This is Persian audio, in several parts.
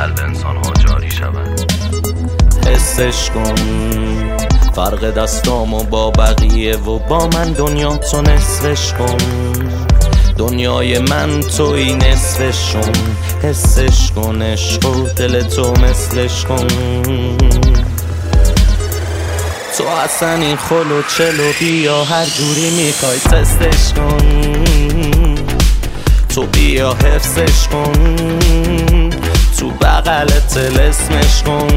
قلب انسان ها جاری شود. حسش کن فرق دستامو با بقیه و با من، دنیا تو نصفش کن، دنیای من توی نصفشون. حسش کن عشق و دل تو مثلش کن. تو اصلا این خلو چلو بیا هر جوری میخوای تستش کن. تو بیا حفظش کن، تو بغل طلسمش کن.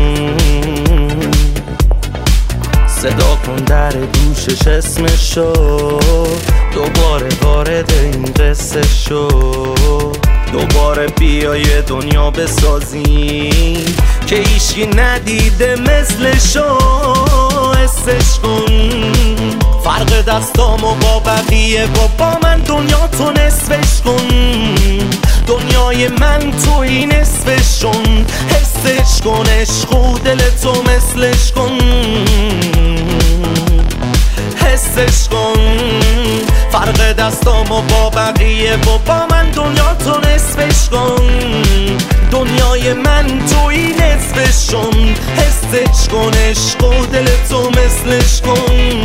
صدا کن در گوشش اسمشو، دوباره وارد این قصه شو. دوباره بیا یه دنیا بسازیم که ایشکی ندیده مثلشو. حسش کن فرق دستامو با بقیه و با من، دنیا تو نصفش کن، دنیای من توی نصفشون. حسش کن عشق و دل تو مثلش کن. حسش کن فرق دستامو با بقیه و با من، دنیا تو نصفش کن، دنیای من توی نصفشون. حسش کن عشق و دل تو مثلش کن.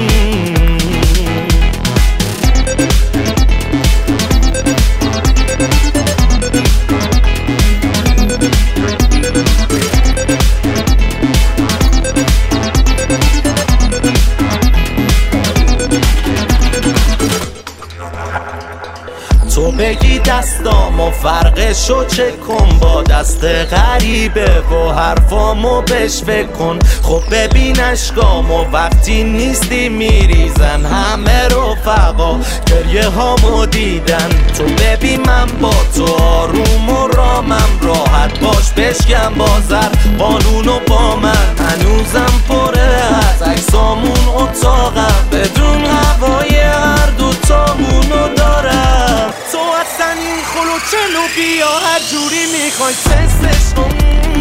تو بگی دستامو فرقشو چک کن با دست غریبه و حرفامو بهش فکر کن. خب ببین اشکامو وقتی نیستی میریزن، همه رفقا گریه هامو دیدن. تو ببین من با تو آروم و رامم، راحت باش بشکم بازر قانونو با من. هنوزم پره از عکسامون اتاقم، بدون هوای هر دوتامونو دارم. تو اصلا این خلو چلو بیا هر جوری میخوای تستش کن.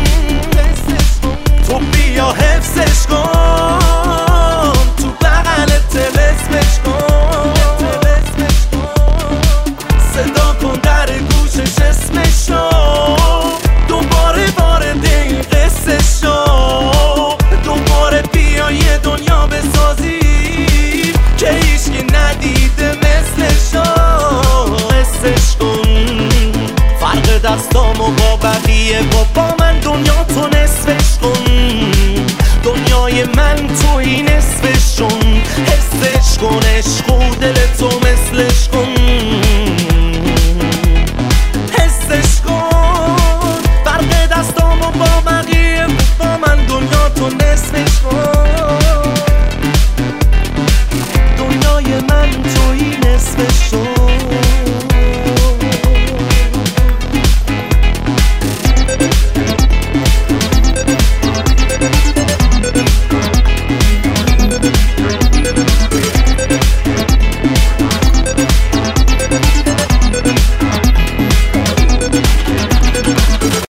تو بیا حفظش کن، تو بغل طلسمش کن. صدا کن در گوشش اسمشو، دوباره وارد این قصه شو. دوباره بیا یه دنیا بسازی که هیچکی ندیده مثلشو. حسش کن فرق دستامو با بقیه و با من، دنیا تو نصفش کن، دنیای من توی نصفشون. حسش کن عشق و دل تو